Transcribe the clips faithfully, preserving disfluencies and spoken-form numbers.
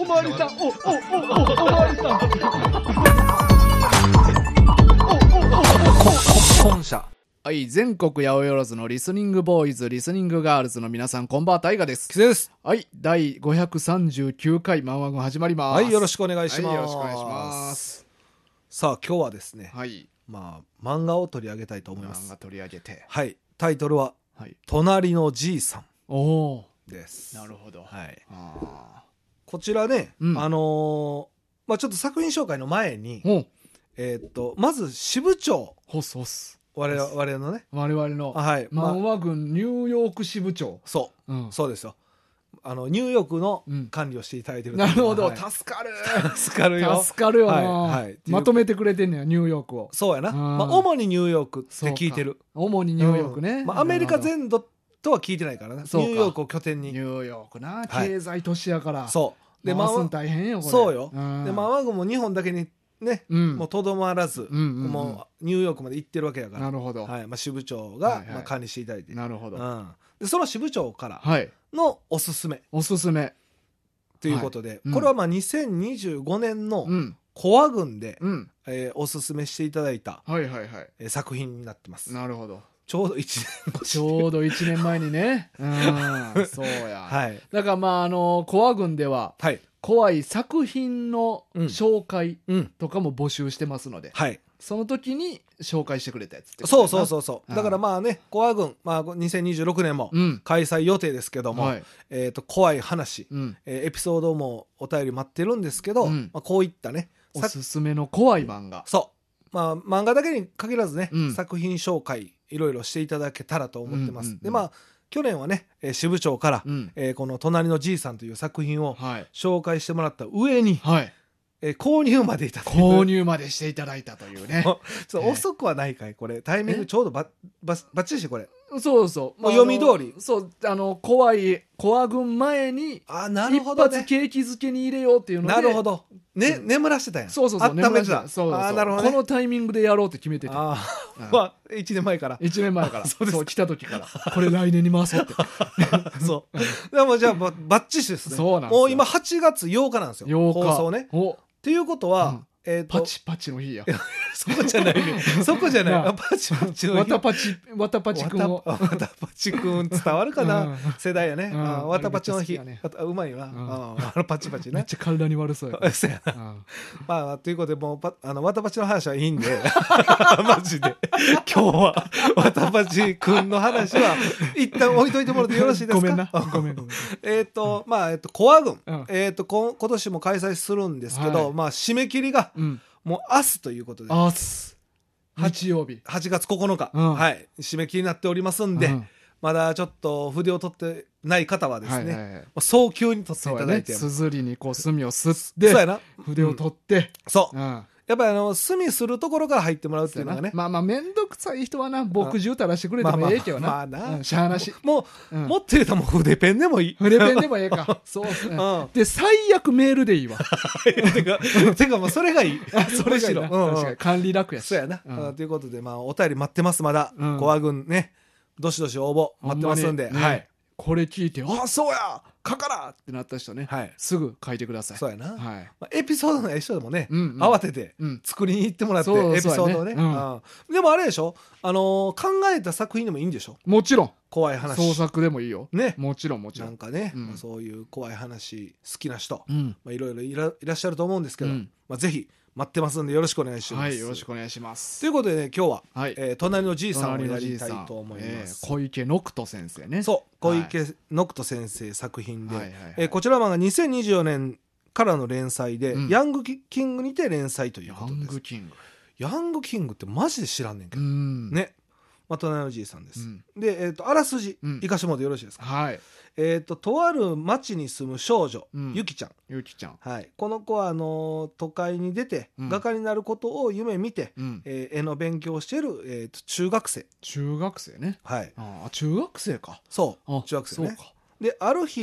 おまわりさん、お、お、お、お、おまわりさん。お、お、お、お、 本社。 はい、全国八百万のリスニングボーイズ、リスニングガールズの皆さん、こんばんは、タイガです。 キセです。 はい、だいごひゃくさんじゅうきゅうかいマンワ軍始まります。 はい、よろしくお願いします。 はい、よろしくお願いします。 さあ、今日はですね、 はい、 まあ、漫画を取り上げたいと思います。 漫画取り上げて。 はい、タイトルは、 はい、 隣のじいさんおです。 なるほど。 はい。 あこちらね、 うん、 あのー、まあちょっと作品紹介の前に、 おえー、っと、まず支部長。 ホスホス。 我々我々のね。 我々の、 はい。 漫画軍ニューヨーク支部長。 そう。うん、そうですよ。あの、ニューヨークの管理をしていただいてる、うん。 なるほど、 はい、 助かる。 助かるよ。 助かるよな、 はいはい、 まとめてくれてんねや、ニューヨークを。 そうやな。まあ、主にニューヨークって聞いてる。 主にニューヨークね。 うん、まあ、アメリカ全土とは聞いてないからね。ニューヨークを拠点に。 ニューヨークな、経済都市やから。はい、 そう。 で、回すん大変よ、これ。 そうよ。で、マワ軍も日本だけにね、うん、もうとどまらず、うんうんうん、もうニューヨークまで行ってるわけだから。 なるほど。 はい。まあ、支部長が、はいはい、まあ、管理していただいて。 なるほど。 うん。で、その支部長からのおすすめ。はい、 おすすめ。 ということで、 はい、 これはまあにせんにじゅうごねんのコア軍で、うん、えー、おすすめしていただいた、 はいはいはい、 えー、作品になってます。 なるほど。 ちょうどいちねんちょうどいちねんまえにね。うん、そうや。 はい。 だからまあ、あの、コア軍では、はい、怖い作品の紹介とかも募集してますので、うん、はい、その時に紹介してくれたやつってそうそうそうそう。だからまあね、コア軍、まあ、にせんにじゅうろくねんも開催予定ですけども、うん、はい、えーと、怖い話、うん、えー、エピソードもお便り待ってるんですけど、うん、まあ、こういったね、 おすすめの怖い漫画、 そう、まあ、漫画だけに限らずね、うん、作品紹介いろいろしていただけたらと思ってます。うんうんうん、でまあ去年はね、えー、支部長から、うん、えー、この隣のじいさんという作品を紹介してもらった上に、はい、えー、購入までいただいた購入までしていただいたというねそう遅くはないかいこれタイミングちょうどばばばっちりしてこれそうそう、 まあ、読み通りそうあの怖いコア軍前にあなるほど、ね、 一発景気づけに入れようっていうのでなるほど、ね、うん、眠らしてたんやそうそうそう温めてたそうそうそうあなるほど、ね、このタイミングでやろうって決めててあ、 うん、まあいちねんまえからいちねんまえからそうそう来た時からこれ来年に回そうってそうでもじゃあばっちりですねそうなんですよもう今はちがつようかなんですよようか放送ねっていうことは、うんえー、 パチパチの日やそこじゃないねそこじゃないパチパチの日わたパチわたパチくんをわたパチくん伝わるかな、うん、世代やね、うん、わたパチの日、ね、うまいわ、うん、あのパチパチねめっちゃ体に悪そうやそうやな、うん、まあということでもうパあのわたパチの話はいいんでマジで今日はわたパチくんの話は一旦置いといてもらってよろしいですか。 ごめんなごめんごめんえっとまあえっとコア軍、うん、えっとこ今年も開催するんですけど、はい、まあ締め切りがうん、もう明日ということで明日日曜日はちがつここのか、うん、はい締め切りになっておりますんで、うん、まだちょっと筆を取ってない方はですね、はいはいはい、早急に取っていただいてすずりにこう墨をすってそうやな筆を取って、うん、 そう、うんやっぱりあの墨するところから入ってもらうっていうのがねまあまあ面倒くさい人はな墨汁垂らしてくれてもええけどなまあな、うん、しゃあなしもう、うん、持ってるともう筆ペンでもいい筆ペンでもええかそうですね、うん、で最悪メールでいいわてかてかもうそれがいいそれがいいな、うんうん、確かに管理楽やしそうやな、うん、ということでまあお便り待ってますまだ、うん、コア軍ねどしどし応募待ってますんで、 ね、 はいこれ聞いてあそうや書かなってなった人ね、はい、すぐ書いてください。 そうやな、 はいまあ、エピソードの一緒でもね、うんうん、慌てて作りに行ってもらって、うん、エピソードをね、うんうん、でもあれでしょ、あのー、考えた作品でもいいんでしょ。 もちろん怖い話創作でもいいよ、 ね、 もちろんもちろんなんかね、うんまあ、そういう怖い話好きな人、うんまあ、いろいろい ら, いらっしゃると思うんですけど、うんまあ、ぜひ待ってますんでよろしくお願いします。 はいよろしくお願いします。 ということでね今日は、はいえー、隣のじいさんをやりたいと思います、 えー、小池ノクト先生ね。 そう小池ノクト先生作品で、はいはいはいえー、こちらはにせんにじゅうよねんからの連載で、うん、ヤングキングにて連載ということです。 ヤングキングヤングキングってマジで知らんねんけどねまあ、隣のじいさんです、うん、で、えーと、あらすじ、うん、いかしてもらってよろしいですか。はいえーと、とある町に住む少女、うん、ゆきちゃんゆきちゃん、 はい、この子はあの都会に出て、うん、画家になることを夢見て、うんえー、絵の勉強をしている、えーと、中学生中学生ね、 はい、 あ中学生かそう中学生ね。である日、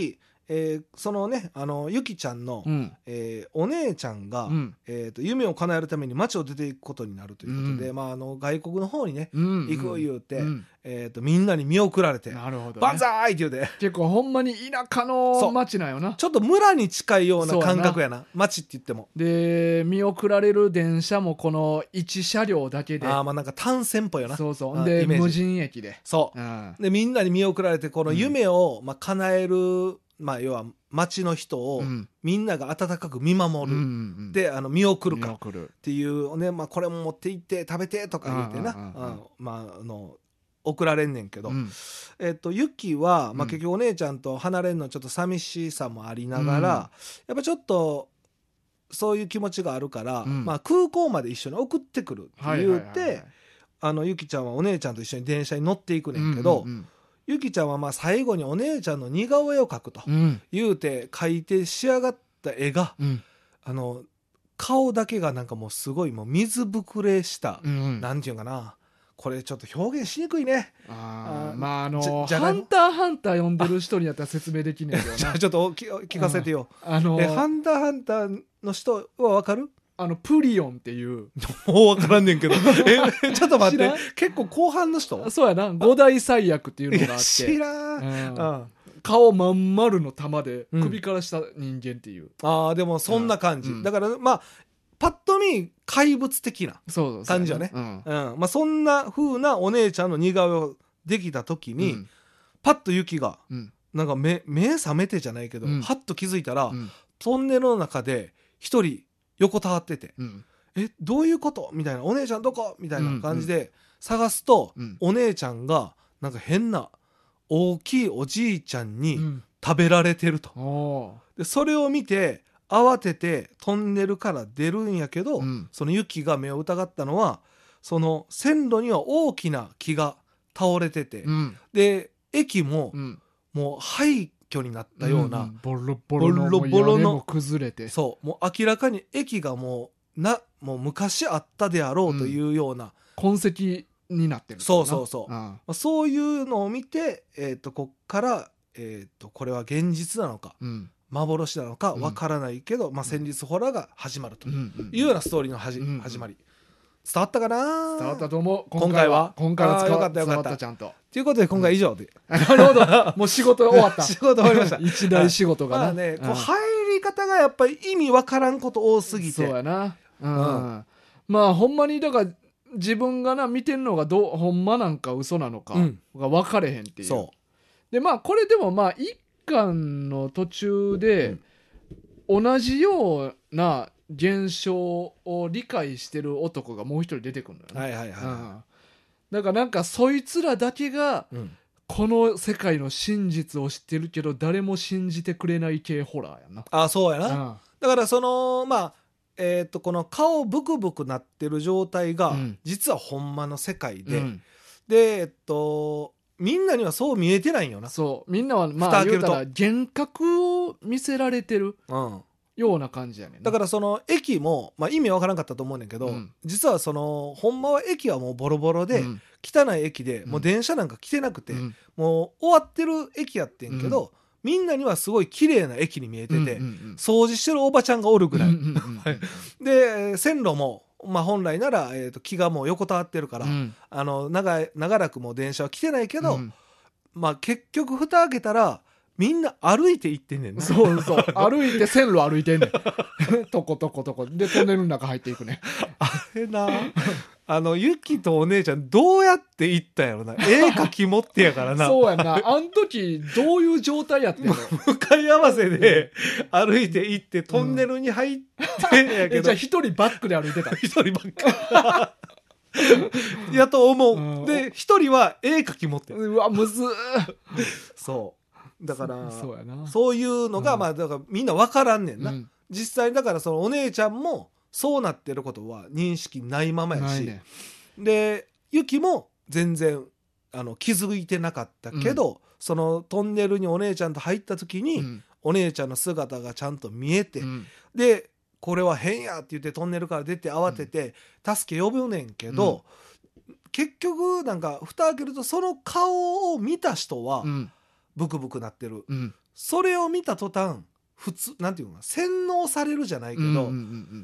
えー、そのねあのゆきちゃんの、うんえー、お姉ちゃんが、うんえー、と夢を叶えるために街を出ていくことになるということで、うんまあ、あの外国の方にね、うん、行く言うて、うんえー、とみんなに見送られてなるほど、ね、 万歳って言うて結構ほんまに田舎の街なんよな。 ちょっと村に近いような感覚やな街って言っても。 で見送られる電車もこのいち車両だけであまあなんか単線っぽいよな。 そうそうで無人駅でそう、うん、でみんなに見送られてこの夢を、うんまあ、叶えるまあ、要は町の人をみんなが温かく見守る、うんうん、であの見送るかっていうね、まあ、これも持って行って食べてとか言ってな、あまああの送られんねんけど、うん、えっとユキは、まあ、結局お姉ちゃんと離れんのちょっと寂しさもありながら、うん、やっぱちょっとそういう気持ちがあるから、うんまあ、空港まで一緒に送ってくるって言うてユキちゃんはお姉ちゃんと一緒に電車に乗っていくねんけど、うんうんうんゆきちゃんはまあ最後にお姉ちゃんの似顔絵を描くと言うて描いて仕上がった絵が、うん、あの顔だけがなんかもうすごいもう水ぶくれした、うんうん、なんていうかなこれちょっと表現しにくいね。 ああまああのハンターハンター読んでる人にやったら説明できねえけどなじゃあちょっと聞かせてよ、あのー、えハンターハンターの人は分かる？ あのプリオンっていうもう分からんねんけどえちょっと待って結構後半の人そうやな五大災悪っていうのがあって知らん、うんうん、顔まん丸の玉で首からした人間っていう、うん、 ああでもそんな感じ、うん、だからまあパッと見怪物的な感じよね。うんうんまあ、そんな風なお姉ちゃんの似顔絵をできた時に、うん、パッとユキが、うん、なんか 目, 目覚めてじゃないけど、うん、ハッと気づいたら、うん、トンネルの中で一人横たわってて、うん、えどういうことみたいなお姉ちゃんどこみたいな感じで探すと、うんうん、お姉ちゃんがなんか変な大きいおじいちゃんに食べられてると、うん、でそれを見て慌ててトンネルから出るんやけど、うん、そのユキが目を疑ったのはその線路には大きな木が倒れてて、うん、で駅も、うん、もう廃墟になったような、うん、 ボロボロの屋根も崩れてそうもう明らかに駅がもうなもう昔あったであろうというような、 うん、痕跡になってるそうそうそう、まあ、そういうのを見て、えー、とこっから、えー、とこれは現実なのか、うん幻なのかわからないけど、うんまあ、戦慄ホラーが始まるというようなストーリーのはじ、うん、始まり伝わったかな。 伝わったと思う。 今回は今回はよかったよかったちゃんとということで今回以上で、 うん、なるほどもう仕事終わった仕事終わりました一大仕事がな、 まあね、こう入り方がやっぱり意味わからんこと多すぎてそうやな、うんうん、まあほんまにだから自分がな見てんのがどうほんまなんか嘘なのかが分かれへんっていう、そうでまあこれでもまあ一巻の途中で、うん同じような現象を理解してる男がもう一人出てくるのよね、 はいはいはい、うん、 だからなんかそいつらだけがこの世界の真実を知ってるけど誰も信じてくれない系ホラーやな。 あそうやな、うん、だからそのまあえー、とこの顔ブクブクなってる状態が実はほんまの世界で、うん、でえっとみんなにはそう見えてないんよな。 そうみんなはまあ言うたら幻覚を見せられてるような感じやねん、うん、 だからその駅も、まあ、意味わからんかったと思うねんけど、うん、実はそのほんまは駅はもうボロボロで、うん、汚い駅でもう電車なんか来てなくて、うん、もう終わってる駅やってんけど、うん、みんなにはすごい綺麗な駅に見えてて、うんうんうん、掃除してるおばちゃんがおるぐらい、うんうんうん、で線路もまあ、本来なら、えー、と木がもう横たわってるから、うん、あの 長, 長らくもう電車は来てないけど、うんまあ、結局蓋開けたらみんな歩いて行ってんねんな。 そうそう歩いて線路歩いてんねんとことことこでトンネルの中入っていくねあれなあのユキとお姉ちゃんどうやって行ったんやろな絵描き持ってやからなそうやなあん時どういう状態やってんの向かい合わせで歩いて行ってトンネルに入ってんやけど、うん、 じゃあ一人バックで歩いてた一人バックやと思う、うん、で一人は絵描き持ってる。 うわむずーそうだからそうやなそういうのが、うん、まあだからみんな分からんねんな、うん、実際だからそのお姉ちゃんもそうなってることは認識ないままやし、ね、でユキも全然あの気づいてなかったけど、うん、そのトンネルにお姉ちゃんと入った時に、うん、お姉ちゃんの姿がちゃんと見えて、うん、でこれは変やって言ってトンネルから出て慌てて助け呼ぶねんけど、うん、結局なんか蓋開けるとその顔を見た人は、うん、 ブクブクなってる、 うん、 それを見た途端普通なんていうのかな、洗脳されるじゃないけど、うんうんうんうん、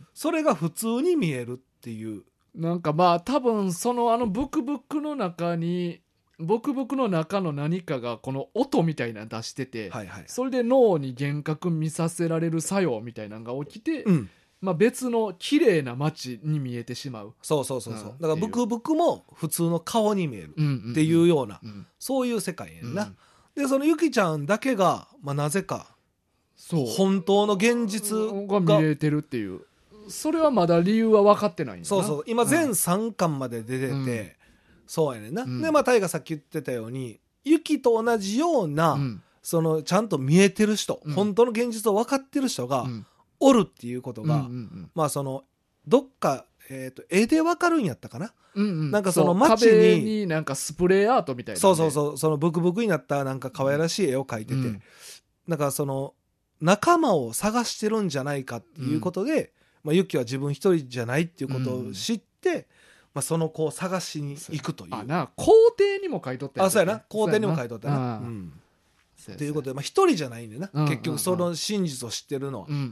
それが普通に見えるっていう、 なんかまあ多分そのあのブクブクの中にブクブクの中の何かがこの音みたいなの出してて、はいはい、それで脳に幻覚見させられる作用みたいなのが起きて、うん、まあ、別の綺麗な街に見えてしまう。 そうそうそうそう、うん、だからブクブクも普通の顔に見えるっていうような、うんうんうん、そういう世界やんな、うん、でそのゆきちゃんだけが、まあ、なぜかそう本当の現実が見えてるっていう、それはまだ理由は分かってないんやな。 そうそう、今全さんかんまで出てて、うん、そうやねんな、うん、でまあ大がさっき言ってたようにゆきと同じような、うん、そのちゃんと見えてる人、うん、本当の現実を分かってる人が、うん、おるっていうことが、うんうんうん、まあそのどっか、えーと、絵で分かるんやったかな、うんうん、なんかその街に壁になんかスプレーアートみたいな、ね、 そうそうそう、そのブクブクになったなんか可愛らしい絵を描いてて、うん、なんかその仲間を探してるんじゃないかっていうことで、うん、まあ、ユキは自分一人じゃないっていうことを知って、うん、まあ、その子を探しに行くという。 あな校庭にも書いとったやつ、ね、あ、そうやな、校庭にも書いとったな、うん、ということで、まあ、一人じゃないんでな、うん、結局その真実を知ってるのは、うんうんうん、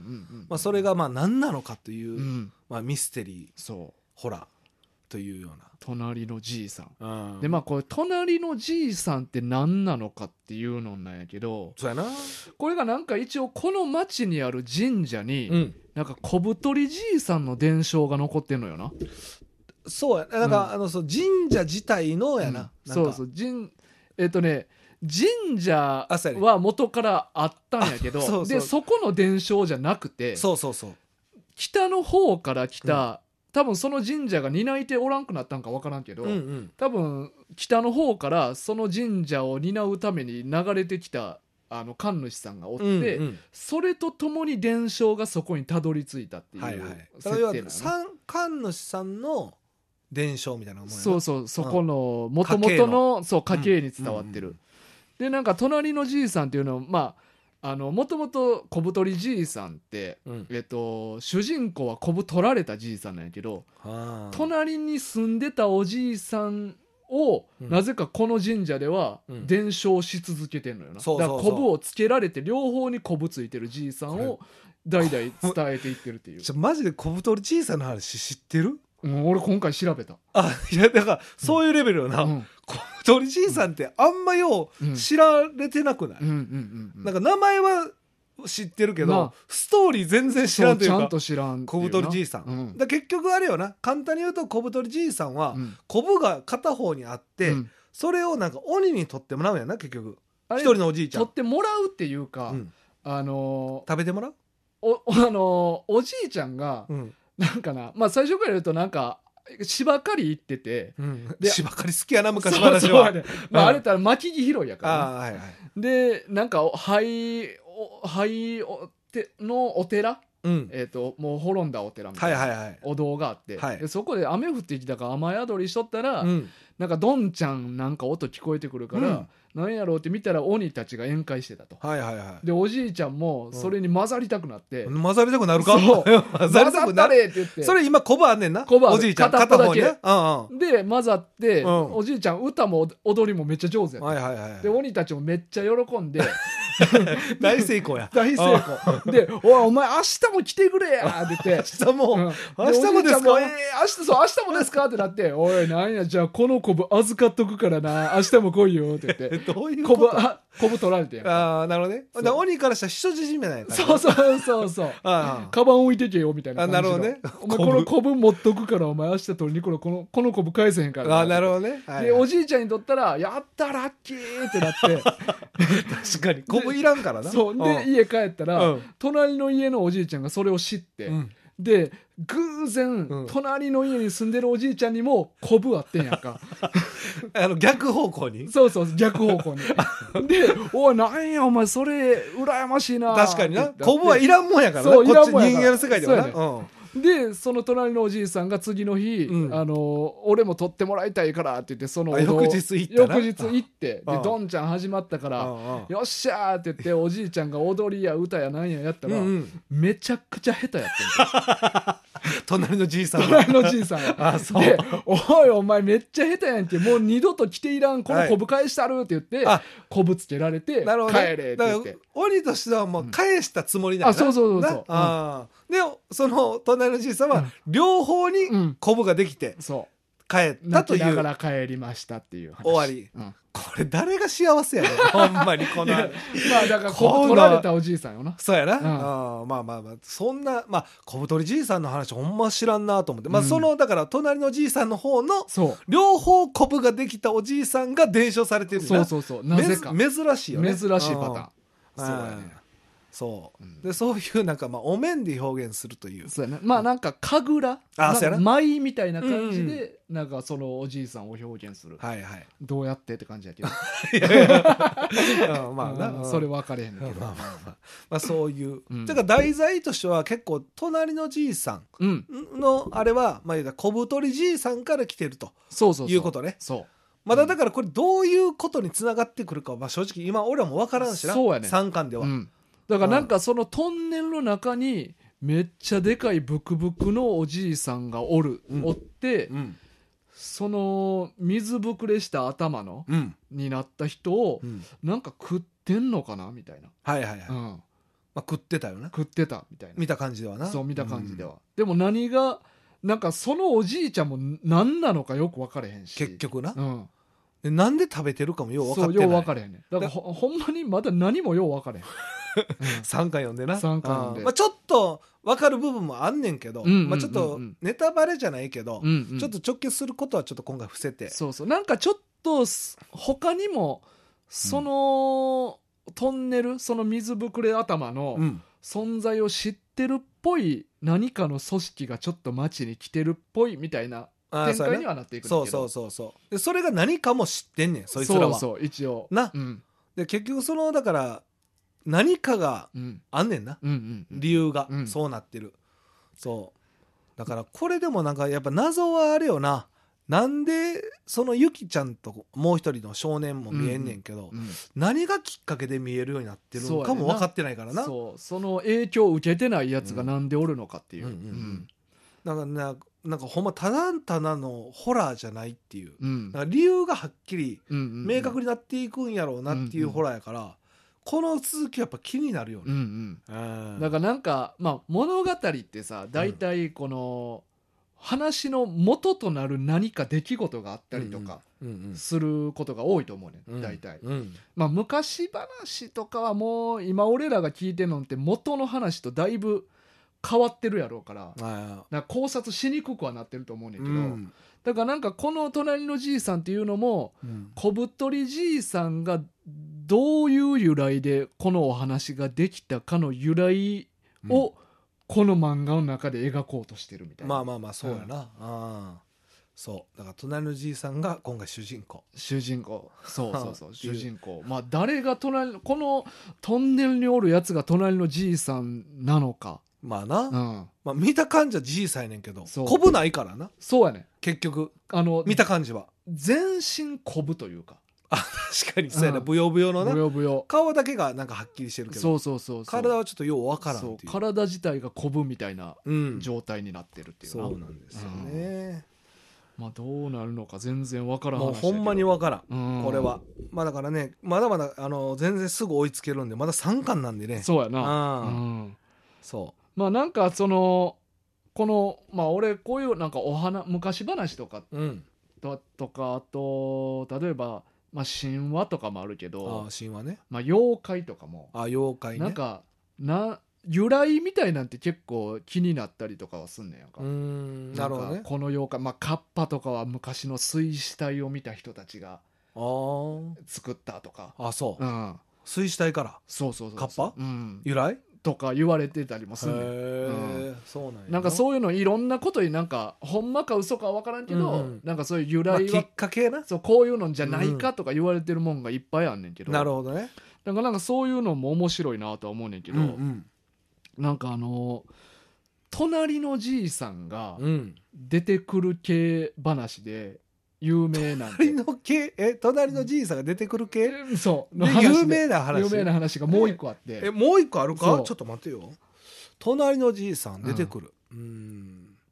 まあ、それがまあ何なのかという、うん、まあ、ミステリー、そうホラーというような隣のじいさん、うん、でまあこれ隣のじいさんって何なのかっていうのなんやけど、 そうやな、 これがなんか一応この町にある神社に、うん、なんか小太りじいさんの伝承が残ってんのよな。 そうやなんか、うん、あのそう神社自体のやな、 うん、そうそう神えっ、ー、とね神社は元からあったんやけど、そうそうでそこの伝承じゃなくて、 そうそうそう、 北の方から来た、うん、多分その神社が担い手おらんくなったんか分からんけど、うんうん、多分北の方からその神社を担うために流れてきたあの神主さんがおって、うんうん、それとともに伝承がそこにたどり着いたっていう設定なの、はいはい、 神主さんの伝承みたいなもんやな。 そうそうそこのもともとのそう家系に伝わってる、うんうんうん、でなんか隣のじいさんっていうのはまああのもともと小太りじいさんって、うん、えっと、主人公は小太られたじいさんなんやけど、隣に住んでたおじいさんを、うん、なぜかこの神社では伝承し続けてんのよな、うん、だからコブをつけられて両方にコブついてるじいさんを代々伝えていってるっていう。 ちょマジで小太りじいさんの話知ってる？ うん、俺今回調べた。 あ、いやだからそういうレベルよな、うん、小太りじいさんってあんまよう知られてなくない？うんうんうんうん、なんか名前は知ってるけど、まあ、ストーリー全然知らんというか、 ちゃんと知らん小太りじいさん、うん、だ結局あれよな、簡単に言うと小太りじいさんは、うん、コブが片方にあって、うん、それをなんか鬼に取ってもらうんやな、結局一人のおじいちゃん取ってもらうっていうか、うん、あのー、 食べてもらうお、あのー、おじいちゃんが、うん、なんかな、まあ最初から言うとなんか芝刈り行ってて、うん、 で芝刈り好きやな昔話は。そうそう、 ね、まあ、あれたら巻き木拾いやから、ね、 あ、はいはい、 でなんか灰灰のお寺、うん、えー、ともう滅んだお寺みたいな、はいはいはい、お堂があって、はい、でそこで雨降ってきたから雨宿りしとったら、うん、なんかどんちゃんなんか音聞こえてくるから、うん、なんやろうって見たら鬼たちが宴会してたと、はいはいはい、でおじいちゃんもそれに混ざりたくなって、 うん、混ざりたくなるか、 そう混ざりたくなれって言って、 それ今コバあんねんな、 コバおじいちゃん片方だけ、 ね、うんうん、 で混ざって、うん、おじいちゃん歌も踊りもめっちゃ上手やった、はいはいはい、で鬼たちもめっちゃ喜んで大成功や大成功で、おいお前明日も来てくれやって言って明日も、うん、明日もですか、 えー、明日そう明日もですかってなって、おいなんやじゃあこのコブ預かっとくからな明日も来いよって言ってどういうこと、コブあコブ取られてんやん。 ああなるほどね。だ鬼からしたら人質みたいな。 そうそうそうそう。あカバン置いてけよみたいな感じの。 あなるほどね。 お前このコブ持っとくからお前明日取りに来ろ、このこのコブ返せへんから。 あなるほどね。はいはい、 でおじいちゃんにとったらやったラッキーってなって確かにコブいらんからな。 そうで家帰ったら、うん、隣の家のおじいちゃんがそれを知って。うんで偶然、うん、隣の家に住んでるおじいちゃんにもコブあってんやんかあの逆方向にそうそう逆方向にでおいなんやお前それ羨ましいな確かになコブはいらんもんやからなそうこっち人間の世界ではな、ねうん、でその隣のおじいさんが次の日、うん、あの俺も取ってもらいたいからって言ってその翌日行ったな翌日行ってでどんちゃん始まったからよっしゃーって言っておじいちゃんが踊りや歌やなんややったら、うんうん、めちゃくちゃ下手やってん隣のじいさん隣のじいさんあそうでおいお前めっちゃ下手やんけもう二度と来ていらんこのコブ返したるって言って、はい、コブつけられてなるほど、ね、 帰れって言って鬼としてはもう返したつもりだよな、 うん、あそうそうそうそう、 あ、うん、でその隣のじいさんは両方にコブができて、 うん、そう帰ったという泣きながら帰りましたっていう話終わり、うん、これ誰が幸せやねんほんまにこのまあだからコブ取られたおじいさんよなそうやな、うん、あまあまあまあそんなまあ小太りじいさんの話ほんま知らんなと思って、まあ、そのだから隣のじいさんの方の両方コブができたおじいさんが伝承されてるんだそうそうそうなぜか珍しいよね珍しいパターンそうやねそう、うん、でそういうなんかまあお面で表現するというそうやねまあなんか神楽あそうやな舞みたいな感じで、うんうん、なんかそのおじいさんを表現するはいはいどうやってって感じやけどいやいやまあな、 うん、それ分かれへんけど、 まあまあまあ、まあそういう、うん、だから題材としては結構隣のじいさんのあれは、まあ言うたら小太りじいさんから来てるとそうそうそういうことねそうまだだからこれどういうことにつながってくるかは、まあ、正直今俺らも分からんしなそうやねさんかんでは、 うんだからなんかそのトンネルの中にめっちゃでかいブクブクのおじいさんがおる、うん、おって、うん、その水ぶくれした頭の、うん、になった人を、うん、なんか食ってんのかなみたいなはいはいはい、 うんまあ、食ってたよな食ってたみたいな見た感じではなそう見た感じでは、うん、でも何がなんかそのおじいちゃんも何なのかよく分かれへんし結局な、 うんでなんで食べてるかもよう分かってないそうよう分かれへんねだから ほ, ほんまにまだ何もよう分かれへんさんかん読んでなさんかん読んで、 まあ、ちょっと分かる部分もあんねんけど、うんうんうんうん、まあ、ちょっとネタバレじゃないけど、うんうん、ちょっと直結することはちょっと今回伏せてそうそうなんかちょっと他にもその、うん、トンネルその水ぶくれ頭の存在を知ってるっぽい何かの組織がちょっと街に来てるっぽいみたいな展開にはなっていくんだけどそうそうそうそうでそれが何かも知ってんねんそいつらはそうそう一応な、 うん、 で結局そのだから何かがあんねんな、 うんうんうん、 理由が、うん、そうなってるそうだからこれでもなんかやっぱ謎はあれよななんでそのゆきちゃんともう一人の少年も見えんねんけど、うんうん、何がきっかけで見えるようになってるのかも分かってないからなそうその影響を受けてないやつがなんでおるのかっていう、うんうんうん、 なんかななんかほんまただただのホラーじゃないっていう、うん、なんか理由がはっきり明確になっていくんやろうなっていうホラーやから、うんうん、この続きやっぱ気になるよね、うんうん、だからなんか、まあ、物語ってさ大体この話の元となる何か出来事があったりとかすることが多いと思うね、うんうん、大体、うん、まあ、昔話とかはもう今俺らが聞いてるのって元の話とだいぶ変わってるやろうから、なんか考察しにくくはなってると思うねんけど、うん、だからなんかこの隣のじいさんっていうのも、うん、小太りじいさんがどういう由来でこのお話ができたかの由来をこの漫画の中で描こうとしてるみたいな、 まあまあまあそうやな、うん、あそうだから隣のじいさんが今回主人公主人公そうそうそう主人公まあ誰が隣このトンネルにおるやつが隣のじいさんなのかまあな、 うんまあ、見た感じはじいさんやねんけどこぶないからなそうやね結局あの見た感じは全身こぶというかあ確かにそうやな、うん、ブヨブヨのなブヨブヨ顔だけがなんかはっきりしてるけどそうそうそうそう体はちょっとようわからんっていうそう体自体がこぶみたいな状態になってるっていうな、 うん、そうなんですよね、 うん、まあどうなるのか全然わからん話もうほんまにわからん、うん、これはまあだからねまだまだあの全然すぐ追いつけるんでまださんかんなんでねそうやな、うん、 そうまあなんかそのこのまあ俺こういうなんかお話昔話とか、うん、と, とかあと例えば、まあ、神話とかもあるけどあ神話ね、 まあ、妖怪とかもあ妖怪ねなんかな由来みたいなんて結構気になったりとかはすんねんやんかうーんなるほどねこの妖怪まあカッパとかは昔の水死体を見た人たちが作ったとかあそう、 うん、 水死体からそうそうそうカッパ、うん、由来とか言われてたりもするねん、 うん、そうなんやなんかそういうのいろんなことになんかほんまか嘘かは分からんけど、うん、なんかそういう由来は、まあ、 きっかけなそうこういうのじゃないかとか言われてるもんがいっぱいあんねんけど、 うん、なるほどねなんかなんかそういうのも面白いなとは思うねんけど、うんうん、なんかあの隣のじいさんが出てくる系話で有名なんで、 隣の系え隣のじいさんが出てくる系、 うん、そう有名な話有名な話がもう一個あってえもう一個あるかちょっと待ってよ隣のじいさん出てくる、うん、うーん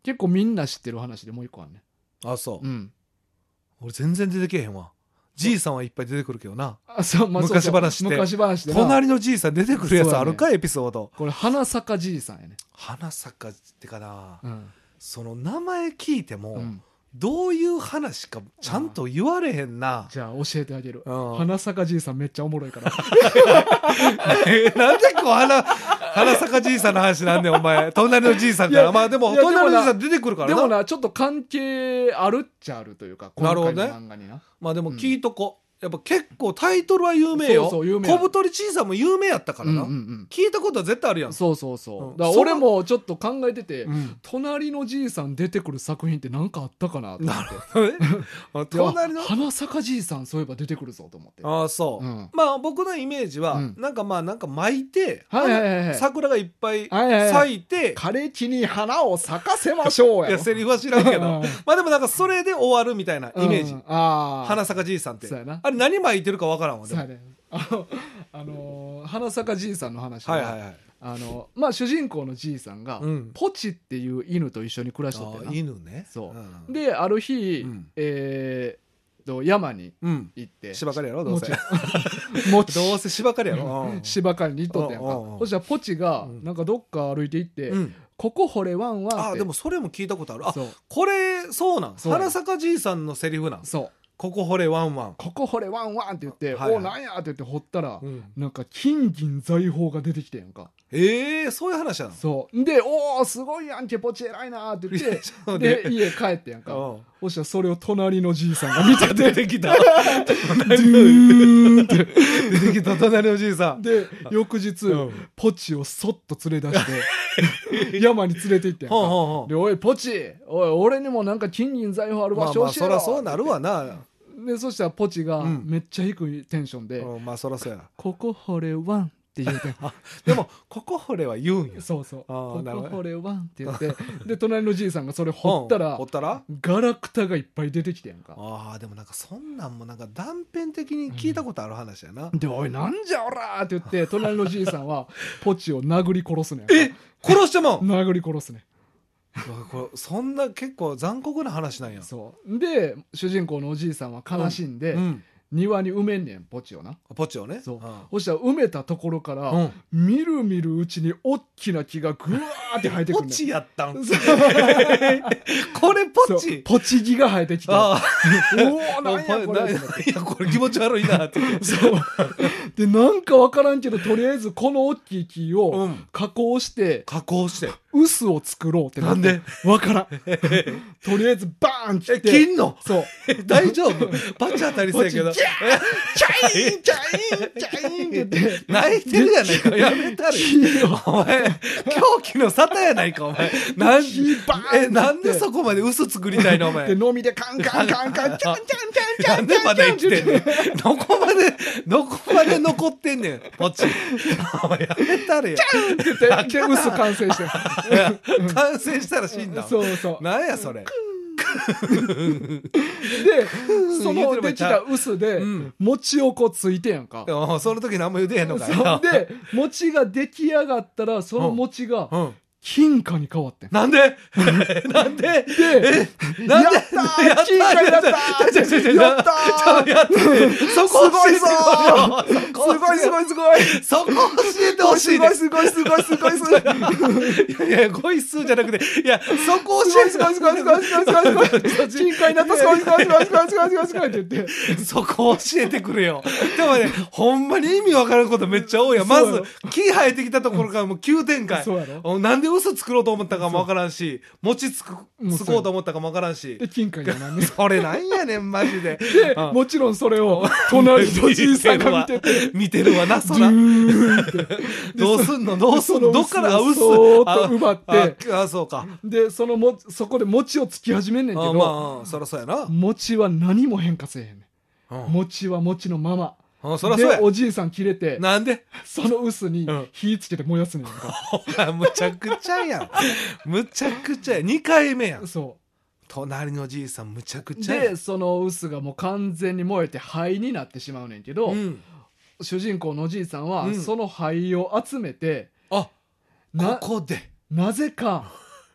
結構みんな知ってる話でもう一個あるね。 あ、そう、 うん、 俺全然出てけえへんわ。じいさんはいっぱい出てくるけどな。 あ、そう、まあ、 昔話で昔話で隣のじいさん出てくるやつあるか、ね、エピソード。 これ花坂じいさんやね。 花坂ってかな、 うん、 その名前聞いても、うん、どういう話かちゃんと言われへんな。 じゃあ教えてあげる。花坂じいさんめっちゃおもろいからなんでこう花花坂じいさんの話なんねんお前。隣のじいさんから。まあでも隣のじいさん出てくるからな。 でもなちょっと関係あるっちゃあるというか、 なるほどね。 漫画にな。 まあでも聞いとこ、うんやっぱ結構タイトルは有名よ。そうそう有名。小太り小さんも有名やったからな、うんうんうん、聞いたことは絶対あるやん。 そうそうそう、うん、だから俺もちょっと考えてて、うん、隣のじいさん出てくる作品って何かあったかなと思って。隣の花坂じいさんそういえば出てくるぞと思って。 ああそう、うん、まあ僕のイメージは、うん、なんかまあなんか巻いて、 はいはいはい、 桜がいっぱい咲いて、はいはいはい、枯れ木に花を咲かせましょうや。 いやセリフは知らんけどまあでもなんかそれで終わるみたいなイメージ、うん、あ花坂じいさんってそうやな。あれ何巻いてるかわからんわ。でもね、あの、あのー、花坂じいさんの話は、 はいはいはい、 あのまあ、主人公のじいさんが、うん、ポチっていう犬と一緒に暮らしとってな。 犬ね。 そう、うん、である日、うん、えー、と山に行って、うん、 芝刈りやろどうせもちどうせ芝刈りやろ芝刈りに行っとったやんか。そしたらポチがなんかどっか歩いて行って、うん、ここ掘れワンワンって。 あでもそれも聞いたことある。あこれそうなん花坂じいさんのセリフなん。 そうここ掘れワンワンここ掘れワンワンって言って、はいはい、おなんやって言って掘ったら、うん、なんか金銀財宝が出てきてんか。 ええー、そういう話なの。 そうでおーすごいやんけポチ偉いなって言ってで家帰ってやんか。そしたらそれを隣のじいさんが見てて出てきた出てきた隣のじいさんで翌日、うん、ポチをそっと連れ出して山に連れて行ってやんか。でおいポチおい俺にもなんか金銀財宝ある場所教えろ。まあまあそりゃそうなるわな。 でそしたらポチがめっちゃ低いテンションで、 うん、まあそらそうや。 ここ掘れワンって言うてでもここ掘れは言うんや。 そうそうここ掘れワンって言ってで隣のじいさんがそれ掘ったら、 うん、掘ったらガラクタがいっぱい出てきてやんか。 あでもなんかそんなんもなんか断片的に聞いたことある話やな、 うん、でおいなんじゃおらって言って隣のじいさんはポチを殴り殺すねん。 え殺しても殴り殺すね。 これそんな結構残酷な話なんや。 そうで主人公のおじいさんは悲しんで、うんうん、庭に埋めんねんポチをな。 ポチをね。 そう、うん、そしたら埋めたところから、うん、みるみるうちに大きな木がぐわーって生えてくるねん。 ポチやったんこれポチポチ木が生えてきておおなんやこれ。 いやこれ気持ち悪いなってそうでなんか分からんけどとりあえずこの大きい木を加工して、うん、 加工して臼を作ろうってなって。なんで分からんとりあえずバーン切って切んの。 そう大丈夫パチ当たりそうやけどチャインチャインチャインって言って泣いてるやないか。やめたれお前狂気の沙汰やないかお前。なんえなんでそこまで嘘作りたいのお前。 で飲みでカンカンカンカンチャンチャンチャンチャンなんでまだ生きてんねん。どこまでどこまで残ってんねんポチ。お前やめたれや。 チャンって言ってで嘘完成して完成したら死んだ。 そうそうなんやそれ。 でそのできた臼で餅をこうついてやんか。 その時何も言うてへんのかよ。で餅が出来上がったらその餅が金貨に変わってん。 なんでなんででなんでやったー金貨になったーやったーやったーそこすごいぞーすごいすごいすごいそこ教えてほしいね。 すごいすごいすごいすごいすごいいやいやごい数じゃなくていやそこ教えてすごいすごいすごいすごいすごいすごい金貨になったすごいすごいすごいすごいすごいすごいすごいって言ってそこ教えてくれよ。でもねほんまに意味わからんことめっちゃ多いやん。まず木生えてきたところからもう急展開。 そうやろ。 なんで嘘作ろうと思ったかもわからんし餅つくつこうと思ったかもわからんしで金貨にはなんねそれなんやねんマジで。 でもちろんそれを隣のじいさんが見てて見てるわなそらどうすんのどうすんのどっから嘘そーっと奪ってああそうかでそのもそこで餅をつき始めんねんけどまあそらそうやな。 餅は何も変化せえへんねん、うん、餅は餅のままあそらそうや。 でおじいさん切れてなんでその臼に火つけて燃やすねんか。 むちゃくちゃやんむちゃくちゃやにかいめやん。 そう隣のじいさんむちゃくちゃやでその臼がもう完全に燃えて灰になってしまうねんけど、うん、主人公のおじいさんはその灰を集めて、 うん、あここでなぜか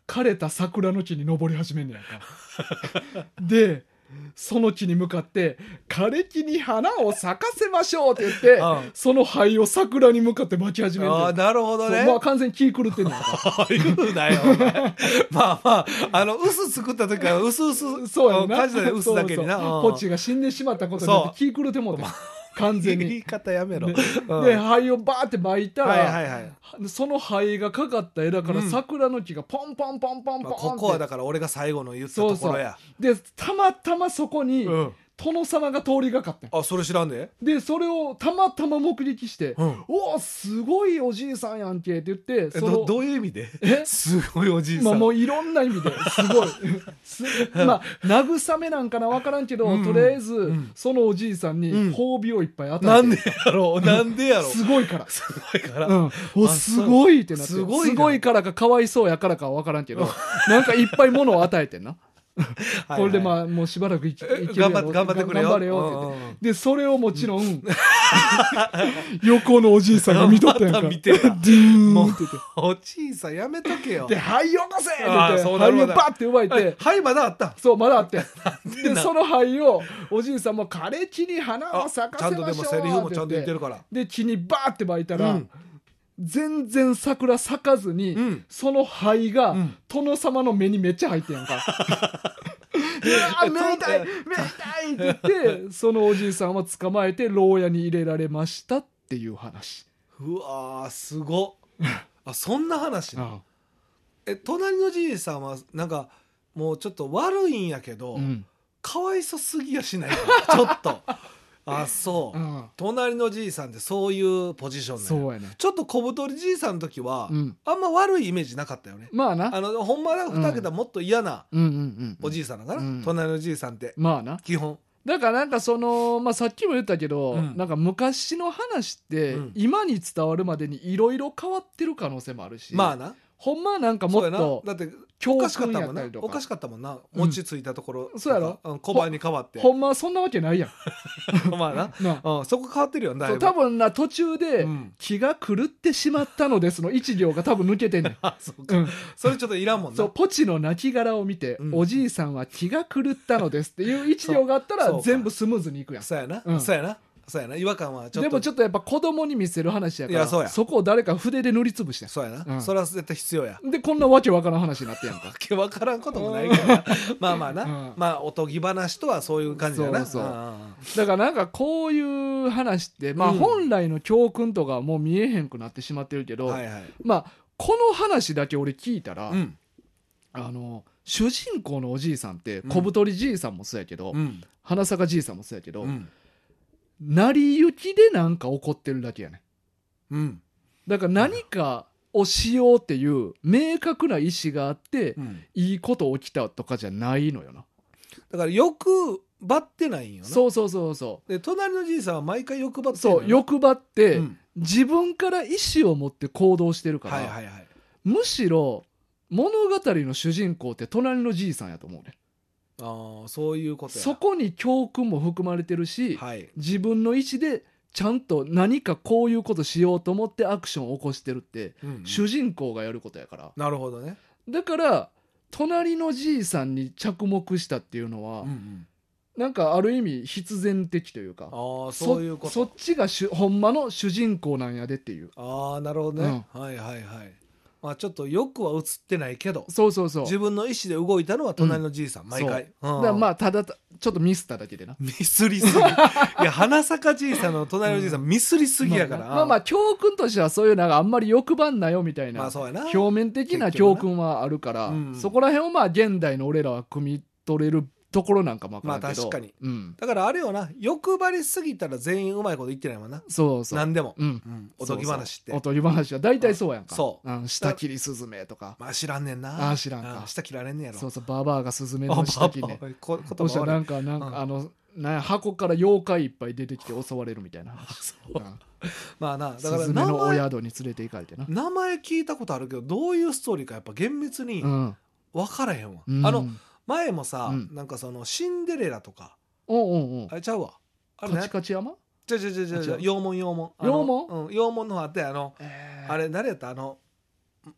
枯れた桜の木に登り始めんねやんかでその木に向かって枯れ木に花を咲かせましょうって言って、うん、その灰を桜に向かって巻き始める。 ああなるほどね。 まあ完全に気狂ってんねんか言うなよまあまああの薄作った時は薄々 そうやな感じだよ薄だけにな。 ポチが死んでしまったことによって気狂ってもうて完全に言い方やめろ。 で、うん、で灰をバーって巻いたら、 はいはいはい、 その灰がかかった枝から桜の木がポンポンポンポンポンって、まあ、 ここはだから俺が最後の言ったところや。 そうそうでたまたまそこに、うん殿様が通りがかった。 あ、それ知らんで。 でそれをたまたま目撃して「うん、おすごいおじいさんやんけ」って言って、 その ど, どういう意味でえすごいおじいさん、 まあ、もういろんな意味ですごいすまあ慰めなんかな分からんけど、うん、とりあえず、うん、そのおじいさんに褒美をいっぱい与えて、 なんでやろうなんでやろうすごいからすごいから、 うん、おすごいってなってすごい、すごいからかかわいそうやからかは分からんけどなんかいっぱい物を与えてんなこれでまあもうしばらくいけるやろ頑張ってくれよ頑張れよって言ってでそれをもちろん横のおじいさんが見とったやんか見てたもうおじいさんやめとけよで灰よこせって言って灰をバッて奪いて灰まだあったそうまだあってでその灰をおじいさんも枯れ木に花を咲かせましょうって言ってちゃんとでもセリフもちゃんと言ってるからで木にバーって巻いたら、うん全然桜咲かずに、うん、その灰が、うん、殿様の目にめっちゃ入ってんやんかうわ目痛い目痛いって言ってそのおじいさんは捕まえて牢屋に入れられましたっていう話。 うわーすごっあそんな話なあえ隣のじいさんはなんかもうちょっと悪いんやけど、うん、かわいそすぎやしないちょっとあそう、うん、隣のじいさんってそういうポジションね。 そうやね。 ちょっと小太りじいさんの時は、うん、あんま悪いイメージなかったよね。 まあなあのほんまはに桁もっと嫌なおじいさんだから、うん、隣のじいさんってまあな基本だからなんかその、まあ、さっきも言ったけど、うん、なんか昔の話って今に伝わるまでにいろいろ変わってる可能性もあるし、 まあなほんまはなんかもっとだっておかしかったもんなおかしかったもんな餅ついたところ、 うん、そうやろ小判に変わってほんまはそんなわけないやんまあなな、うん、そこ変わってるよだいぶ多分な途中で、うん、気が狂ってしまったのですの一行が多分抜けてんねんあそうか、うん、それちょっといらんもんなそうポチの亡骸を見て、うん、おじいさんは気が狂ったのですっていう一行があったら全部スムーズにいくやんそうやな、うん、そうやなそうやな違和感はちょっとでもちょっとやっぱ子供に見せる話やからいやそうやそこを誰か筆で塗りつぶしてそうやな、うん、それは絶対必要やでこんなわけわからん話になってやんかわけわからんこともないからまあまあな、うん、まあおとぎ話とはそういう感じだなそうそうだからなんかこういう話ってまあ本来の教訓とかはもう見えへんくなってしまってるけど、うんはいはい、まあこの話だけ俺聞いたら、うん、あの主人公のおじいさんって小太りじいさんもそうやけど、うん、花咲じいさんもそうやけど、うん成り行きでなんか起こってるだけやね、うん、だから何かをしようっていう明確な意思があって、うん、いいこと起きたとかじゃないのよなだから欲張ってないんよなそうそうそうそうで隣のじいさんは毎回欲張ってそう欲張って、うん、自分から意思を持って行動してるから、はいはいはい、むしろ物語の主人公って隣のじいさんやと思うねああそういうことやそこに教訓も含まれてるし、はい、自分の意思でちゃんと何かこういうことしようと思ってアクションを起こしてるって、うんうん、主人公がやることやからなるほどねだから隣のじいさんに着目したっていうのは、うんうん、なんかある意味必然的というかあそういうことそ, そっちがしほんまの主人公なんやでっていうああなるほどね、うん、はいはいはいまあ、ちょっとよくは映ってないけどそうそうそう自分の意思で動いたのは隣のじいさん、うん、毎回、うん、 だからまあただちょっとミスっただけでなミスりすぎいや花咲じいさんの隣のじいさん、うん、ミスりすぎやから、 まあ、まあまあ教訓としてはそういうのがあんまり欲張んなよみたいな、まあ、そうやな表面的な教訓はあるから、うん、そこら辺をまあ現代の俺らは汲み取れるところなんかも分からんけどまあ確かに、うん、だからあれよな欲張りすぎたら全員うまいこと言ってないもんなそうそう何でも、うんうん、おとぎ話っておとぎ話は大体そうやんかそう、うん、下切りスズメとかまあ知らんねんなあ知らんか下切られんねやろそうそうババアがスズメの下切りねこうしたらなんかなんか、うん、あのな箱から妖怪いっぱい出てきて襲われるみたいなそう、うん、 まあなだからスズメのお宿に連れて行かれてな名前聞いたことあるけどどういうストーリーかやっぱ厳密に分からへんわ、うん、あの前もさ、うん、なんかそのシンデレラとかおうおうおうあれちゃうわあれ、ね、カチカチ山ちゃちゃちゃちゃ羊文羊文羊文うん羊文のあってあの、えー、あれ誰やったあの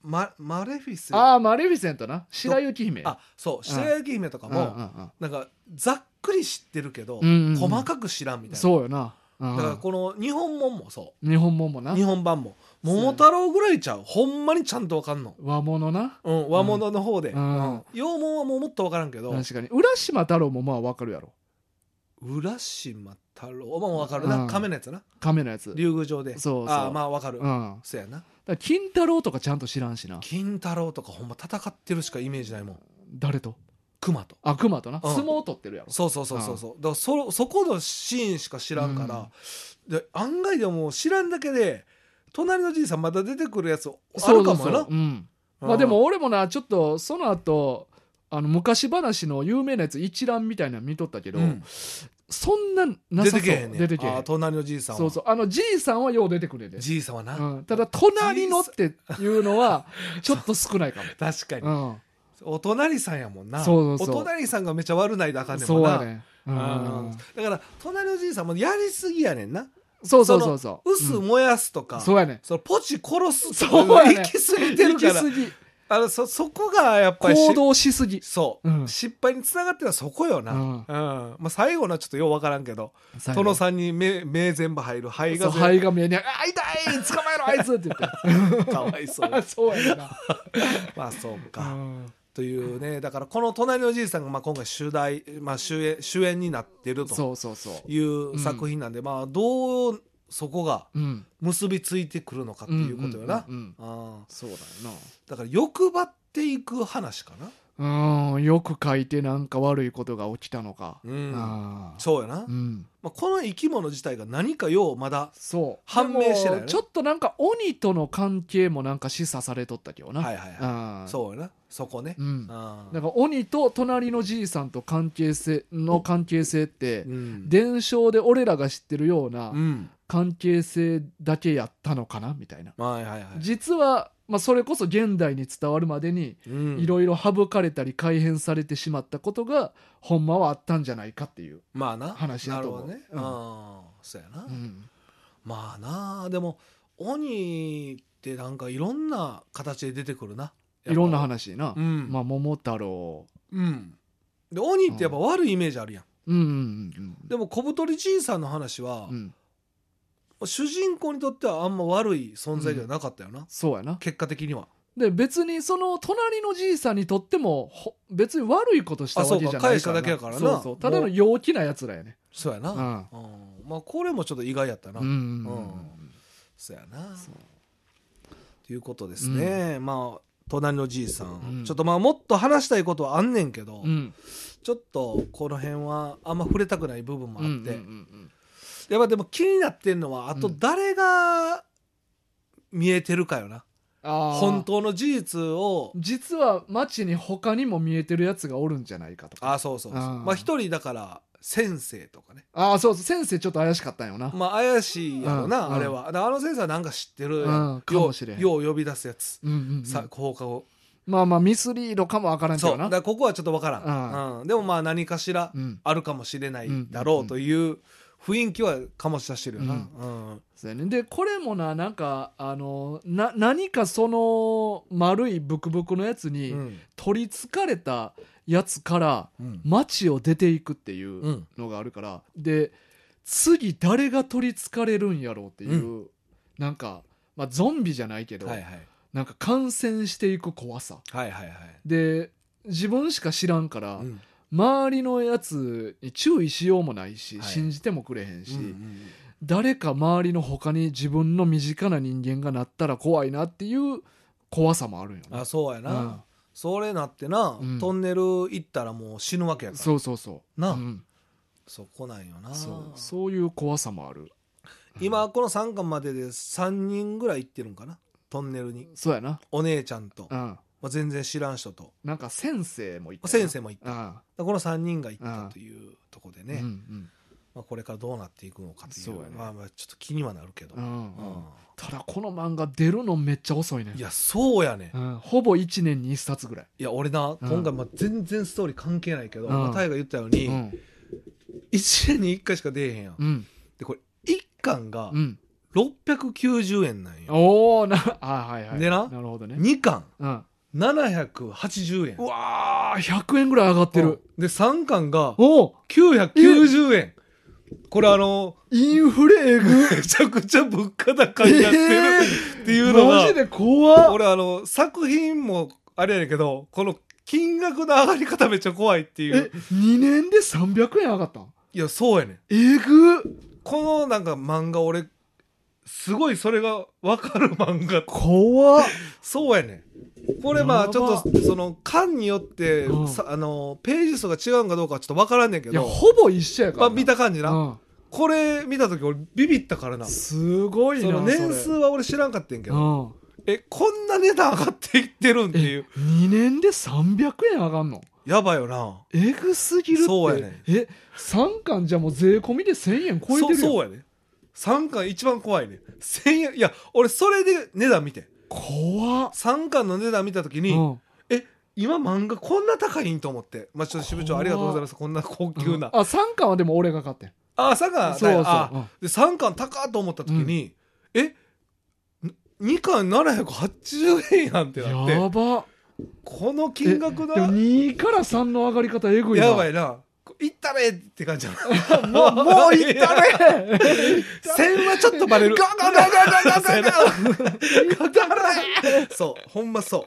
ママレフィセンああマレフィセントな白雪姫あそう白雪姫とかも、うんうんうん、なんかざっくり知ってるけど、うんうんうん、細かく知らんみたいなそうよな、うん、 だからこの日本もんもそう日本もんもな日本版も桃太郎ぐらいちゃうほんまにちゃんとわかんの和物な、 うん、和物の方で、 うんうん、洋物はもうもっとわからんけど確かに浦島太郎もまあわかるやろ浦島太郎まあわかるな、うん、亀のやつな亀のやつ竜宮城でそうそうあまあわかる、 うん、 そうやなだ金太郎とかちゃんと知らんしな金太郎とかほんま戦ってるしかイメージないもん誰と熊とあ熊とな、 うん、 相撲取ってるやろそうそうそうそうそう、うん、だからそそこのシーンしか知らんから、うん、で案外でも知らんだけで隣のじいさんまだ出てくるやつあるかもなそうそうそう、うん、 まあでも俺もなちょっとその後あの昔話の有名なやつ一覧みたいなの見とったけど、うん、そんななさそう出てけへんねん出てけへんあ隣のじいさんはそうそうあのじいさんはよう出てくれでじいさんはな、 うん、ただ隣のっていうのはちょっと少ないかも確かに、 うん、 お隣さんやもんなそうそうそうお隣さんがめっちゃ悪ないだあかんねんもんなそうやね、うん、 だから隣のじいさんもやりすぎやねんなそうそうそうそう薄燃やすとか、 うん、そうやねそのポチ殺すとか行き過ぎてるから行き過ぎあの そ, そこがやっぱり行動しすぎそう、うん、失敗につながってるのはそこよな、うんうんまあ、最後のはちょっとよう分からんけど殿さんに 目, 目全部入る肺が肺が目にあ痛い捕まえろあいつって言ってかわいそうそうやなまあそうか、うんというねだからこの隣のじいさんがまあ今回主題、まあ、主演主演になってるという作品なんで、まあどうそこが結びついてくるのかっていうことよな。 そうだよな。 だから欲張っていく話かな。 うんよく書いてなんか悪いことが起きたのか、 うん、そうやな、うんまあ、この生き物自体が何かようまだ判明してないよね。 ちょっとなんか鬼との関係もなんか示唆されとったけどな、 はいはいはい、そうやなそこね、うん、 だから鬼と隣のじいさんと関係性の関係性って、うん、伝承で俺らが知ってるような関係性だけやったのかなみたいな、 はいはいはい、 実はまあ、それこそ現代に伝わるまでにいろいろ省かれたり改変されてしまったことがほんまはあったんじゃないかっていう話だと思う。 まあな、なるほどね、うん、あそうやな、うん、まあなでも鬼ってなんかいろんな形で出てくるな。 いろんな話な、うん、まあ桃太郎、 うん、で鬼ってやっぱ悪いイメージあるやん、うんうんうんうん、でも小太りじいさんの話は、うん主人公にとってはあんま悪い存在ではなかったよな、うん、そうやな結果的には。 で別にその隣のじいさんにとっても別に悪いことしたわけじゃないからな。 返しただけやからな。 そうそうただの陽気なやつらやね。 そうやな、うんうん、まあこれもちょっと意外やったな、うんうんうん、そうやなということですね、うん、まあ隣のじいさん、うん、ちょっとまあもっと話したいことはあんねんけど、うん、ちょっとこの辺はあんま触れたくない部分もあって、うんうんうんうんやっぱでも気になってんのはあと誰が見えてるかよな、うん、本当の事実を実は街に他にも見えてるやつがおるんじゃないかとか。 あそうそうそうあまあ一人だから先生とかね。 あそうそう先生ちょっと怪しかったんよな。 まあ怪しいやろな、うん、あれは。だからあの先生はなんか知ってるや、うん、 かもしれんよう呼び出すやつ、うんうんうん、さ放課後まあまあミスリードかもわからんけどな。 そうだからここはちょっとわからん、うんうん、でもまあ何かしらあるかもしれないだろうという雰囲気は醸し出してるよな、うんうんそうやね、でこれもななんかあのな何かその丸いブクブクのやつに取りつかれたやつから街を出ていくっていうのがあるから、うん、で次誰が取りつかれるんやろうっていう、うん、なんか、まあ、ゾンビじゃないけど、はいはい、なんか感染していく怖さ、はいはいはい、で自分しか知らんから、うん周りのやつに注意しようもないし、はい、信じてもくれへんし、うんうん、誰か周りの他に自分の身近な人間がなったら怖いなっていう怖さもあるよね。 あそうやな、うん、それなってな、うん、トンネル行ったらもう死ぬわけやからそうそうそうな、うん、そこなんよな。 そうそういう怖さもある。 今このさんかんまででさんにんぐらい行ってるんかなトンネルに。 そうやなお姉ちゃんと、うんまあ、全然知らん人となんか先生も行った先生も行ったこのさんにんが行ったというところでね、うんうんまあ、これからどうなっていくのかという、そうやねまあ、まあちょっと気にはなるけど、うんうん、 ただこの漫画出るのめっちゃ遅いね。 いやそうやね、 うん、ほぼいちねんにいっさつぐらい。 いや俺な、うん、今回まあ全然ストーリー関係ないけど、うんまあ、タイが言ったように、うん、いちねんにいっかいしか出えへんやん、うん、でこれいっかんがろっぴゃくきゅうじゅうえんなんよ。 おお、な、あ、はいはい。 でな、 なるほどね。 にかん、 うん。 ななひゃくはちじゅうえん。 うわー、ひゃくえんぐらい上がってる。 で、さんかんがおきゅうひゃくきゅうじゅうえん。これあの、 インフレえぐ。 めちゃくちゃ物価高になってるっていうのが、 マジで怖っ。 俺あの、作品もあれやねんけど、この金額の上がり方めっちゃ怖いっていう。 え、にねんでさんびゃくえん上がったん？ いや、そうやねん。 えぐ。 このなんか漫画俺、すごいそれが分かる漫画。 怖っ。 そうやねん。これまあちょっとその巻によって、 うん、 あのページ数が違うんかどうかはちょっと分からんねんけど、いやほぼ一緒やからな、 まあ、見た感じな、うん、これ見た時俺ビビったからな。 すごいな。 その年数は俺知らんかったんけど、 うん、 えこんな値段上がっていってるんっていう。 にねんでさんびゃくえん上がんの？ やばいよな。 えぐすぎるって。 そうやね。 えさんかんじゃもう税込みでせんえん超えてるやん。 そ, そうやね。さんかん一番怖いね。せんえん。いや俺それで値段見て怖っ。 さんかんの値段見た時に、うん、え今漫画こんな高いんと思って、まあ、ちょっと支部長ありがとうございます。こんな高級な、 うん、あさんかんはでも俺が買ってん。 あさんかんそうそう、 あ、 うん、 でさんかん高っと思った時に、うん、えにかんななひゃくはちじゅうえんやんってなって、 やば。 この金額な。 でもにからさんの上がり方えぐいな。 やばいな。いったれって感じもうもういったれ線はちょっとバレる。ガガガガガガガガガそうほんまそう。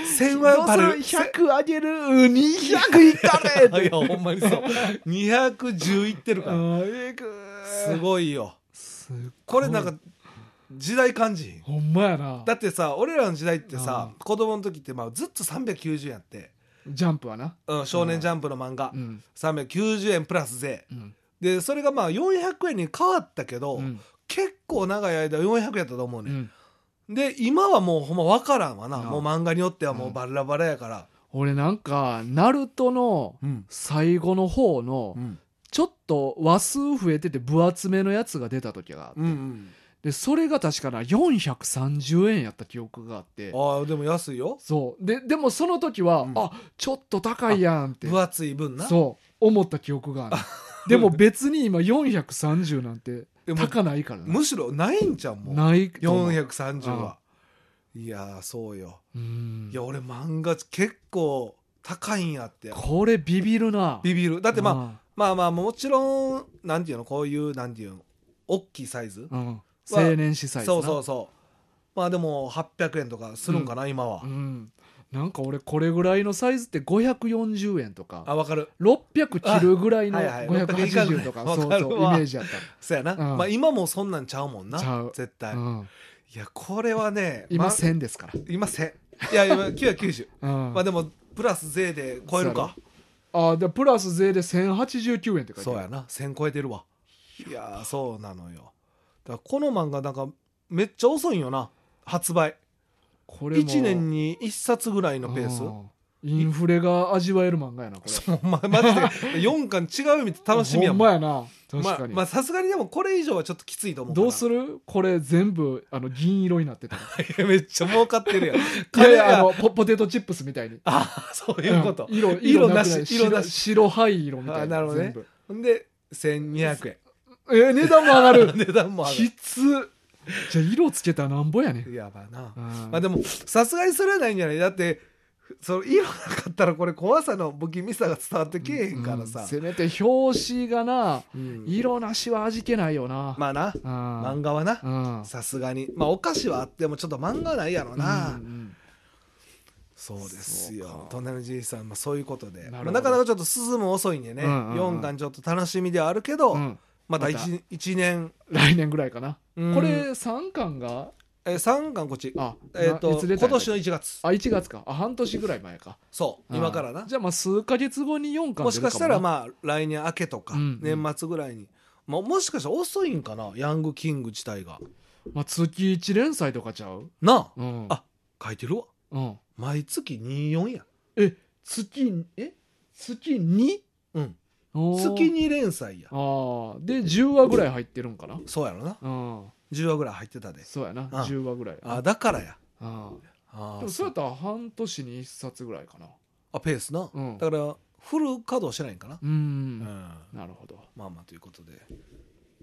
線はバレる。 ひゃく上げるにひゃくいったれって。 いやほんまにそう。にひゃくじゅういってるから。すごいよ。これなんか時代感じ。 ほんまやな。 だってさ俺らの時代ってさ子供の時ってまあずっとさんびゃくきゅうじゅうえんやって。 ジャンプはな、 うん、少年ジャンプの漫画、うん、さんびゃくきゅうじゅうえんプラス税、うん、でそれがまあよんひゃくえんに変わったけど、うん、結構長い間よんひゃくえんやったと思うね、うん、で今はもうほんま分からんわな、うん、もう漫画によってはもうバラバラやから、 うん、俺なんかナルトの最後の方の、うん、ちょっと話数増えてて分厚めのやつが出た時があって、うんうん、でそれが確かなよんひゃくさんじゅうえんやった記憶があって。 ああでも安いよ。 そうででもその時は、うん、あちょっと高いやんって分厚い分なそう思った記憶があるでも別に今よんひゃくさんじゅうなんて高ないからな。 むしろないんちゃうもん。 ないよんひゃくさんじゅうは。いやそうよ。うんいや俺漫画結構高いんやって。 これビビるな。 ビビる。だってまあ、うん、まあまあもちろんなんていうのこういうなんていうの大きいサイズ、うん青年誌サイズな。 そうそうそうまあでもはっぴゃくえんとかするんかな、うん、今は、うん、 なんか俺これぐらいのサイズってごひゃくよんじゅうえんとかあ分かるろっぴゃく切るぐらいのごひゃくはちじゅうとかそうそうイメージやった。 そうやな、うん、まあ今もそんなんちゃうもんな。ちゃう絶対、うん、いやこれはね今せんですから今せんいや今きゅうひゃくきゅうじゅう、うん、まあでもプラス税で超えるか。 あでプラス税でせんはちじゅうきゅうえんって書いてある。 そうやなせん超えてるわ。いやそうなのよ。だからこの漫画なんかめっちゃ遅いんよな発売。これもいちねんにいっさつぐらいのペース。 インフレが味わえる漫画やなこれ。 そうマジでよんかん違う意味で楽しみやもん。 ほんまやな確かに。 まあさすがにでもこれ以上はちょっときついと思う。 どうするこれ全部あの銀色になってたらめっちゃ儲かってるやん。いやいやあの ポ, ポテトチップスみたいに。 あそういうこと、 うん、色色なし色なし白灰色みたいな。 なるほどね。ほんでせんにひゃくえん。 え値段も上がる値段も上がる。 きつじゃあ色つけたらなんぼやねん。 やばな、うん、まあでもさすがにそれはないんじゃない。だってその色なかったらこれ怖さの不気味さが伝わってけえへんからさ、うん、 せめて表紙がな、うん、色なしは味気ないよな。 まあな、うん、漫画はなさすがにまあお菓子はあってもちょっと漫画はないやろな、うんうん、そうですよ。隣のじいさん、まあ、そういうことで な,、まあ、なかなかちょっと進む遅いんでね、うんうんうん、よんかんちょっと楽しみではあるけど、うんまた 1, いちねん来年ぐらいかな、うん、これさんかんがえさんかんこっちあ、えー、と今年のいちがつあいちがつかあ半年ぐらい前か。 そう今からな。 じゃあまあ数ヶ月後によんかん出るかもな。 もしかしたらまあ来年明けとか、うんうん、年末ぐらいに、まあ、もしかしたら遅いんかなヤングキング自体が、 まあ、月いち連載とかちゃうなあ、うん、あ書いてるわ、うん、毎月にじゅうよんや。 え月え月 に？ うん月に連載や。 あでじゅうわぐらい入ってるんかな。 そうやろな、うん、じゅうわぐらい入ってたで。 そうやな、うん、じゅうわぐらい。 あだからや。 ああでもそうやったら半年にいっさつぐらいかなあペースな、うん、だからフル稼働してないんかな。うん、うん、 なるほど。 まあまあということで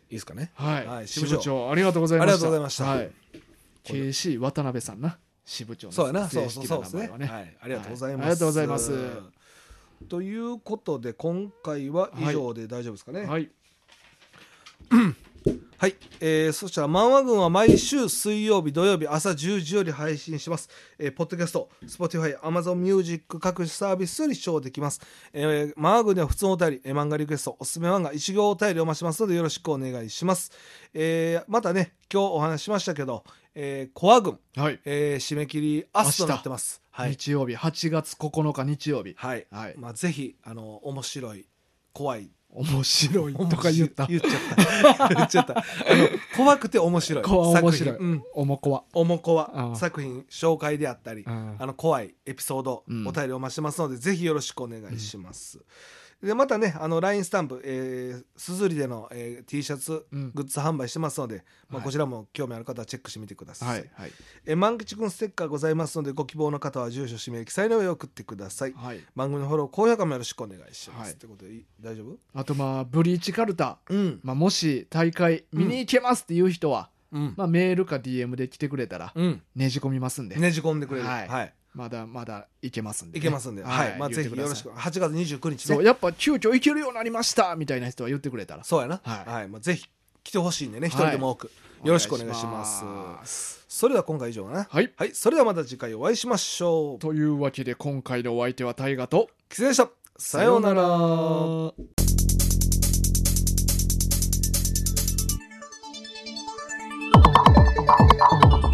いですかね。 はい、 はい、 支部長ありがとうございました。 ありがとうございました、はい、 ケーシー 渡辺さんな、支部長のそうやな、 正式な名前はね。 はい、ありがとうございます、 はい、ありがとうございます。 ということで今回は以上で大丈夫ですかね。はい、はい、えー、そしたら漫画軍は毎週水曜日土曜日朝じゅうじより配信します、えー、ポッドキャスト Spotify Amazon Music 各種サービスより視聴できます、えー、漫画軍では普通のお便り、えー、漫画リクエストおすすめ漫画一行お便りお待ちしますのでよろしくお願いします、えー、またね今日お話ししましたけど、えー、コア軍、はい、えー、締め切り明日となってます、 はい、日曜日はちがつここのか日曜日、 はい、はい、まあ、ぜひあの面白い怖い面白いとか言った言っちゃった言っちゃったあの怖くて面白い面白い、うん、おもこわおもこわ作品紹介であったりあの怖いエピソード、うん、お便りお待ちしてますのでぜひよろしくお願いします、うんでまたねあの ライン スタンプ、えー、すずりでの、えー、T シャツ、うん、グッズ販売してますので、まあはい、こちらも興味ある方はチェックしてみてください、はいはいえー、万吉くんステッカーございますのでご希望の方は住所氏名記載の上送ってください、はい、番組のフォロー高評価もよろしくお願いします、はい、ということで大丈夫？ あとまあブリーチカルタ、うんまあ、もし大会見に行けますっていう人は、うんまあ、メールか ディーエム で来てくれたら、うん、ねじ込みますんでねじ込んでくれるはい、はいまだまだいけますんで、 ね、いけますんで、はい、はい、まあ、ぜひよろしくはちがつにじゅうくにちねそうやっぱ急遽いけるようになりましたみたいな人は言ってくれたらそうやな、はいはいまあ、ぜひ来てほしいんでね一人でも多く、はい、よろしくお願いしますそれでは今回以上かなはい、はい、それではまた次回お会いしましょうというわけで今回のお相手は大河とキツネでした。さようなら。 Thank you.